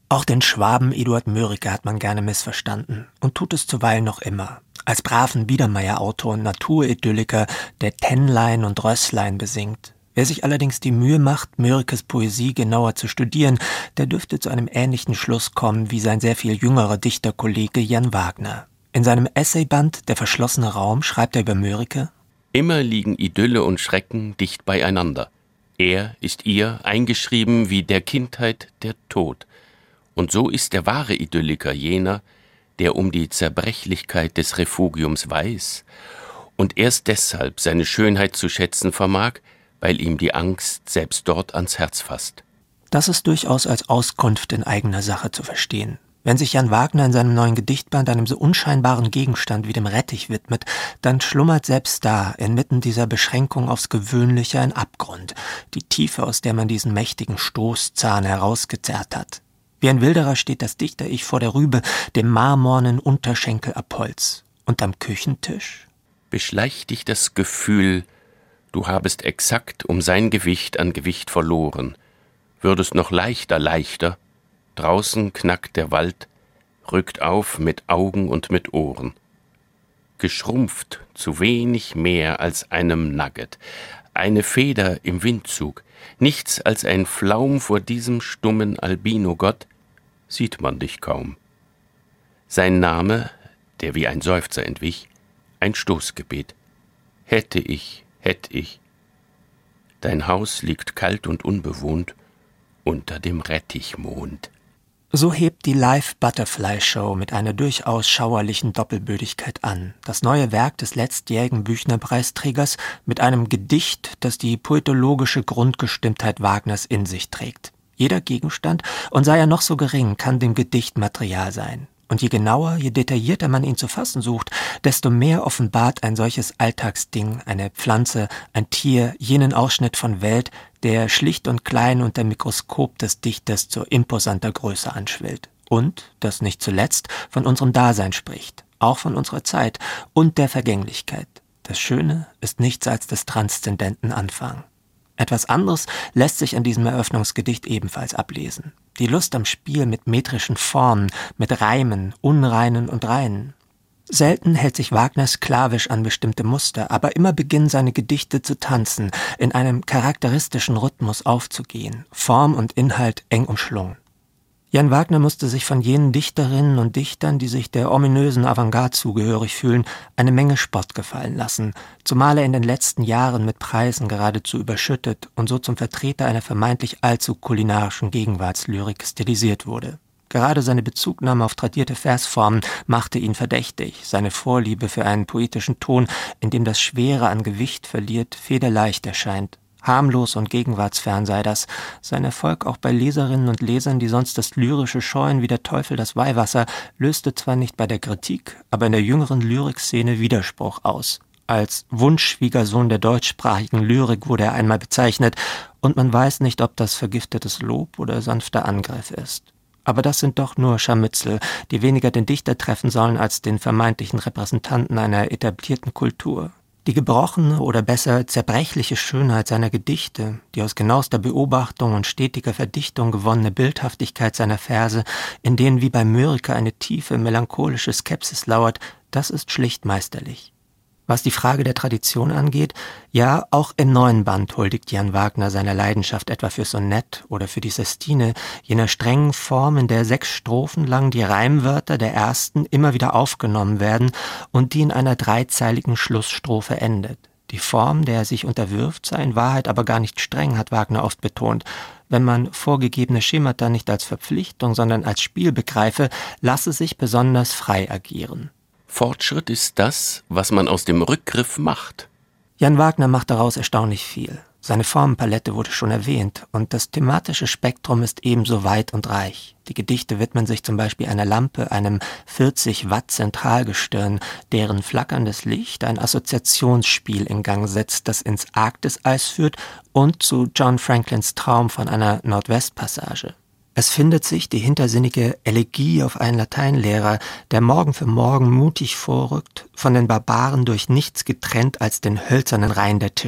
Auch den Schwaben Eduard Mörike hat man gerne missverstanden und tut es zuweilen noch immer. Als braven Biedermeier-Autor und Naturidylliker, der Tennlein und Rösslein besingt. Wer sich allerdings die Mühe macht, Mörikes Poesie genauer zu studieren, der dürfte zu einem ähnlichen Schluss kommen wie sein sehr viel jüngerer Dichterkollege Jan Wagner. In seinem Essayband »Der verschlossene Raum« schreibt er über Mörike: Immer liegen Idylle und Schrecken dicht beieinander. Er ist ihr eingeschrieben wie der Kindheit der Tod. Und so ist der wahre Idylliker jener, der um die Zerbrechlichkeit des Refugiums weiß und erst deshalb seine Schönheit zu schätzen vermag, weil ihm die Angst selbst dort ans Herz fasst. Das ist durchaus als Auskunft in eigener Sache zu verstehen. Wenn sich Jan Wagner in seinem neuen Gedichtband einem so unscheinbaren Gegenstand wie dem Rettich widmet, dann schlummert selbst da, inmitten dieser Beschränkung aufs Gewöhnliche, ein Abgrund, die Tiefe, aus der man diesen mächtigen Stoßzahn herausgezerrt hat. Wie ein Wilderer steht das Dichter-Ich vor der Rübe, dem marmornen Unterschenkel Apolls. Und am Küchentisch beschleicht dich das Gefühl, du habest exakt um sein Gewicht an Gewicht verloren, würdest noch leichter, draußen knackt der Wald, rückt auf mit Augen und mit Ohren. Geschrumpft zu wenig mehr als einem Nugget, eine Feder im Windzug, nichts als ein Flaum vor diesem stummen Albino-Gott, sieht man dich kaum. Sein Name, der wie ein Seufzer entwich, ein Stoßgebet. Hätte ich. Dein Haus liegt kalt und unbewohnt unter dem Rettichmond. So hebt die Live-Butterfly-Show mit einer durchaus schauerlichen Doppelbödigkeit an. Das neue Werk des letztjährigen Büchner-Preisträgers mit einem Gedicht, das die poetologische Grundgestimmtheit Wagners in sich trägt. Jeder Gegenstand, und sei er noch so gering, kann dem Gedicht Material sein. Und je genauer, je detaillierter man ihn zu fassen sucht, desto mehr offenbart ein solches Alltagsding, eine Pflanze, ein Tier, jenen Ausschnitt von Welt, der schlicht und klein unter dem Mikroskop des Dichters zu imposanter Größe anschwillt. Und, das nicht zuletzt, von unserem Dasein spricht, auch von unserer Zeit und der Vergänglichkeit. Das Schöne ist nichts als des transzendenten Anfang. Etwas anderes lässt sich an diesem Eröffnungsgedicht ebenfalls ablesen. Die Lust am Spiel mit metrischen Formen, mit Reimen, unreinen und reinen. Selten hält sich Wagner sklavisch an bestimmte Muster, aber immer beginnen seine Gedichte zu tanzen, in einem charakteristischen Rhythmus aufzugehen, Form und Inhalt eng umschlungen. Jan Wagner musste sich von jenen Dichterinnen und Dichtern, die sich der ominösen Avantgarde zugehörig fühlen, eine Menge Spott gefallen lassen, zumal er in den letzten Jahren mit Preisen geradezu überschüttet und so zum Vertreter einer vermeintlich allzu kulinarischen Gegenwartslyrik stilisiert wurde. Gerade seine Bezugnahme auf tradierte Versformen machte ihn verdächtig, seine Vorliebe für einen poetischen Ton, in dem das Schwere an Gewicht verliert, federleicht erscheint. Harmlos und gegenwartsfern sei das. Sein Erfolg auch bei Leserinnen und Lesern, die sonst das Lyrische scheuen wie der Teufel das Weihwasser, löste zwar nicht bei der Kritik, aber in der jüngeren Lyrikszene Widerspruch aus. Als Wunschschwiegersohn der deutschsprachigen Lyrik wurde er einmal bezeichnet, und man weiß nicht, ob das vergiftetes Lob oder sanfter Angriff ist. Aber das sind doch nur Scharmützel, die weniger den Dichter treffen sollen als den vermeintlichen Repräsentanten einer etablierten Kultur. Die gebrochene oder besser zerbrechliche Schönheit seiner Gedichte, die aus genauester Beobachtung und stetiger Verdichtung gewonnene Bildhaftigkeit seiner Verse, in denen wie bei Mörike eine tiefe, melancholische Skepsis lauert, das ist schlicht meisterlich. Was die Frage der Tradition angeht, ja, auch im neuen Band huldigt Jan Wagner seiner Leidenschaft etwa für Sonett oder für die Sestine, jener strengen Form, in der 6 Strophen lang die Reimwörter der ersten immer wieder aufgenommen werden und die in einer 3-zeiligen Schlussstrophe endet. Die Form, der er sich unterwirft, sei in Wahrheit aber gar nicht streng, hat Wagner oft betont. Wenn man vorgegebene Schemata nicht als Verpflichtung, sondern als Spiel begreife, lasse sich besonders frei agieren. Fortschritt ist das, was man aus dem Rückgriff macht. Jan Wagner macht daraus erstaunlich viel. Seine Formenpalette wurde schon erwähnt und das thematische Spektrum ist ebenso weit und reich. Die Gedichte widmen sich zum Beispiel einer Lampe, einem 40-Watt-Zentralgestirn, deren flackerndes Licht ein Assoziationsspiel in Gang setzt, das ins Arktiseis führt und zu John Franklins Traum von einer Nordwestpassage. Es findet sich die hintersinnige Elegie auf einen Lateinlehrer, der Morgen für Morgen mutig vorrückt, von den Barbaren durch nichts getrennt als den hölzernen Reihen der Tische.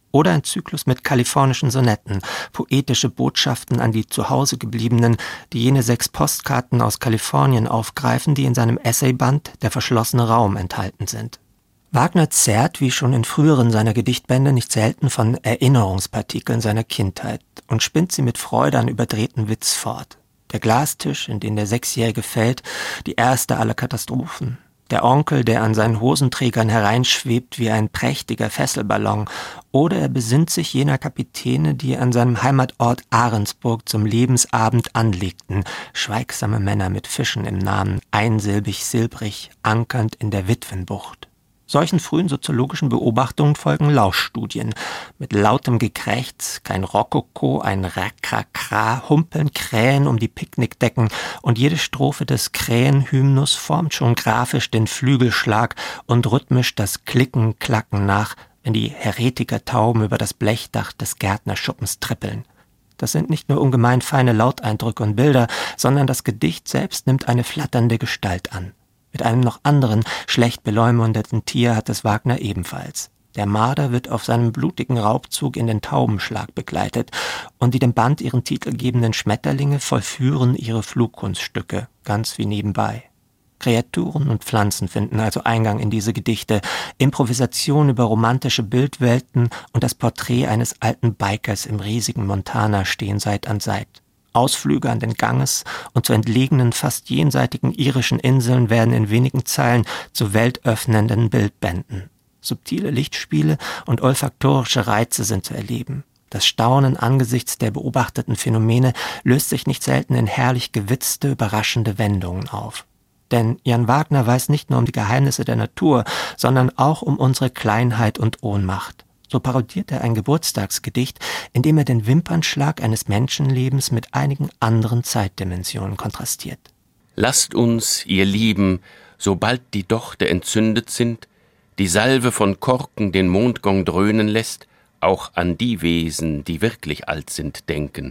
Oder ein Zyklus mit kalifornischen Sonetten, poetische Botschaften an die Zuhausegebliebenen, die jene 6 Postkarten aus Kalifornien aufgreifen, die in seinem Essayband »Der verschlossene Raum« enthalten sind. Wagner zehrt, wie schon in früheren seiner Gedichtbände, nicht selten von Erinnerungspartikeln seiner Kindheit und spinnt sie mit Freude an überdrehten Witz fort. Der Glastisch, in den der 6-Jährige fällt, die erste aller Katastrophen. Der Onkel, der an seinen Hosenträgern hereinschwebt wie ein prächtiger Fesselballon. Oder er besinnt sich jener Kapitäne, die an seinem Heimatort Ahrensburg zum Lebensabend anlegten. Schweigsame Männer mit Fischen im Namen, einsilbig silbrig, ankernd in der Witwenbucht. Solchen frühen soziologischen Beobachtungen folgen Lauschstudien. Mit lautem Gekrächz, kein Rokoko, ein Rakrakra, humpeln Krähen um die Picknickdecken und jede Strophe des Krähenhymnus formt schon grafisch den Flügelschlag und rhythmisch das Klicken, Klacken nach, wenn die Heretikertauben über das Blechdach des Gärtnerschuppens trippeln. Das sind nicht nur ungemein feine Lauteindrücke und Bilder, sondern das Gedicht selbst nimmt eine flatternde Gestalt an. Mit einem noch anderen, schlecht beleumundeten Tier hat es Wagner ebenfalls. Der Marder wird auf seinem blutigen Raubzug in den Taubenschlag begleitet und die dem Band ihren Titel gebenden Schmetterlinge vollführen ihre Flugkunststücke, ganz wie nebenbei. Kreaturen und Pflanzen finden also Eingang in diese Gedichte, Improvisation über romantische Bildwelten und das Porträt eines alten Bikers im riesigen Montana stehen Seit an Seit. Ausflüge an den Ganges und zu entlegenen, fast jenseitigen irischen Inseln werden in wenigen Zeilen zu weltöffnenden Bildbänden. Subtile Lichtspiele und olfaktorische Reize sind zu erleben. Das Staunen angesichts der beobachteten Phänomene löst sich nicht selten in herrlich gewitzte, überraschende Wendungen auf. Denn Jan Wagner weiß nicht nur um die Geheimnisse der Natur, sondern auch um unsere Kleinheit und Ohnmacht. So parodiert er ein Geburtstagsgedicht, in dem er den Wimpernschlag eines Menschenlebens mit einigen anderen Zeitdimensionen kontrastiert. Lasst uns, ihr Lieben, sobald die Dochte entzündet sind, die Salve von Korken den Mondgong dröhnen lässt, auch an die Wesen, die wirklich alt sind, denken,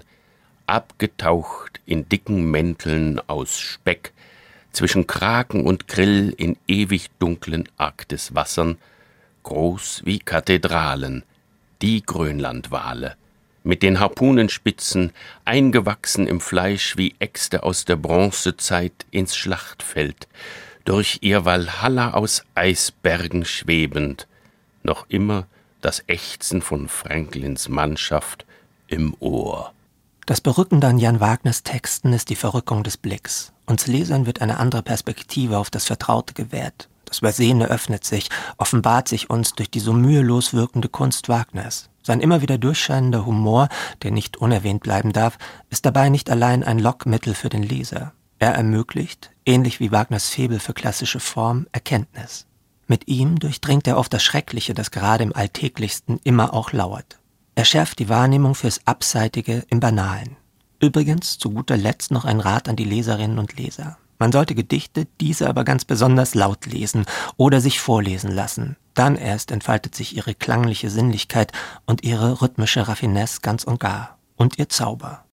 abgetaucht in dicken Mänteln aus Speck, zwischen Kraken und Krill in ewig dunklen Arktiswassern, groß wie Kathedralen, die Grönlandwale, mit den Harpunenspitzen, eingewachsen im Fleisch wie Äxte aus der Bronzezeit ins Schlachtfeld, durch ihr Walhalla aus Eisbergen schwebend, noch immer das Ächzen von Franklins Mannschaft im Ohr. Das Berückende an Jan Wagners Texten ist die Verrückung des Blicks. Uns Lesern wird eine andere Perspektive auf das Vertraute gewährt. Das Übersehene öffnet sich, offenbart sich uns durch die so mühelos wirkende Kunst Wagners. Sein immer wieder durchscheinender Humor, der nicht unerwähnt bleiben darf, ist dabei nicht allein ein Lockmittel für den Leser. Er ermöglicht, ähnlich wie Wagners Faible für klassische Form, Erkenntnis. Mit ihm durchdringt er oft das Schreckliche, das gerade im Alltäglichsten immer auch lauert. Er schärft die Wahrnehmung fürs Abseitige im Banalen. Übrigens, zu guter Letzt noch ein Rat an die Leserinnen und Leser. Man sollte Gedichte, diese aber ganz besonders laut lesen oder sich vorlesen lassen. Dann erst entfaltet sich ihre klangliche Sinnlichkeit und ihre rhythmische Raffinesse ganz und gar. Und ihr Zauber.